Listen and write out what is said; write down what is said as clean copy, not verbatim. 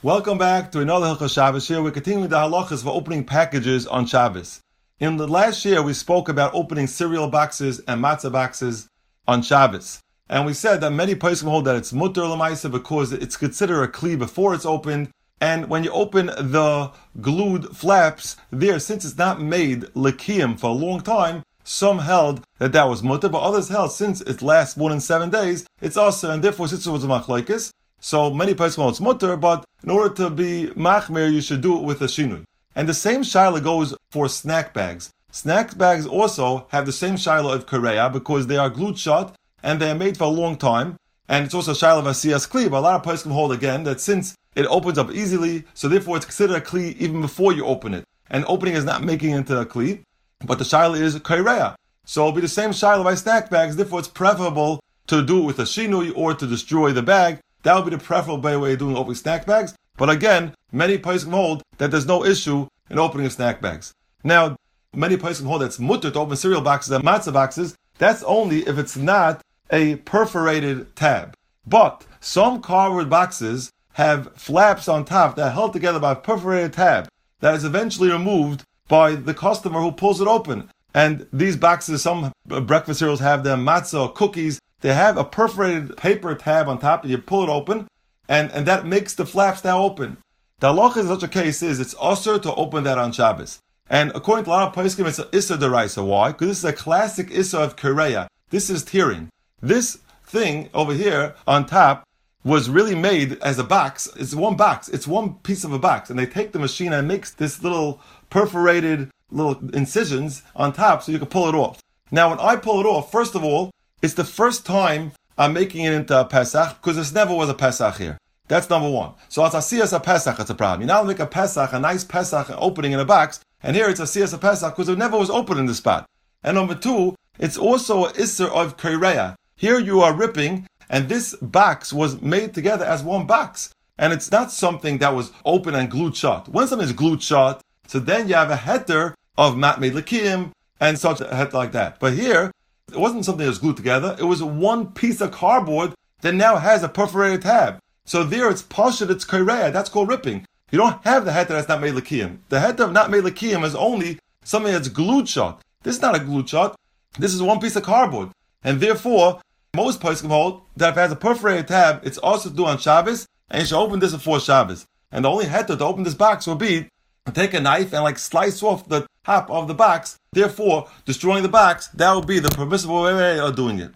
Welcome back to another Hilchos Shabbos. Here we're continuing the halachas for opening packages on Shabbos. In the last year we spoke about opening cereal boxes and matzah boxes on Shabbos. And we said that many poskim hold that it's mutter l'maisa because it's considered a kli before it's opened. And when you open the glued flaps there, since it's not made l'kiyim for a long time, some held that that was mutter, but others held since it lasts more than 7 days, it's also, and therefore since it was a machlokes, so many poskim hold it's mutter, but in order to be machmir, you should do it with a shinui. And the same shaila goes for snack bags. Snack bags also have the same shaila of kareya because they are glued shut and they are made for a long time. And it's also a shaila of asiyas kli, but a lot of poskim hold again that since it opens up easily, so therefore it's considered a kli even before you open it. And opening is not making it into a kli, but the shaila is kareya. So it'll be the same shaila by snack bags, therefore it's preferable to do it with a shinui or to destroy the bag. That would be the preferable way of doing opening snack bags. But again, many poskim hold that there's no issue in opening of snack bags. Now, many poskim hold that it's mutter to open cereal boxes and matzah boxes. That's only if it's not a perforated tab. But some cardboard boxes have flaps on top that are held together by a perforated tab that is eventually removed by the customer who pulls it open. And these boxes, some breakfast cereals have them, matzah or cookies, they have a perforated paper tab on top, and you pull it open, and that makes the flaps now open. The halacha in such a case is it's usher to open that on Shabbos. And according to a lot of poskim, it's an issa deraisa. Why? Because this is a classic issa of kereya. This is tearing. This thing over here on top was really made as a box. It's one box. It's one piece of a box. And they take the machine and makes this little perforated little incisions on top so you can pull it off. Now, when I pull it off, first of all, it's the first time I'm making it into a Pesach because this never was a Pesach here. That's number one. So as I see as a Pesach, it's a problem. You now make a Pesach, a nice Pesach opening in a box, and here it's a see as a Pesach because it never was open in this spot. And number two, it's also an Isser of Kereya. Here you are ripping, and this box was made together as one box. And it's not something that was open and glued shut. When something is glued shut, so then you have a heter of matmei l'kiyim and such a heter like that. But here, it wasn't something that was glued together. It was one piece of cardboard that now has a perforated tab. So there it's pashut, it's kereya. That's called ripping. You don't have the heter that's not made l'kiyim. The heter of not made l'kiyim is only something that's glued shut. This is not a glued shut. This is one piece of cardboard. And therefore, most poskim hold that if it has a perforated tab, it's also to do on Shabbos, and you should open this before Shabbos. And the only heter to open this box will be to take a knife and slice off the top of the box. Therefore, destroying the box, that would be the permissible way of doing it.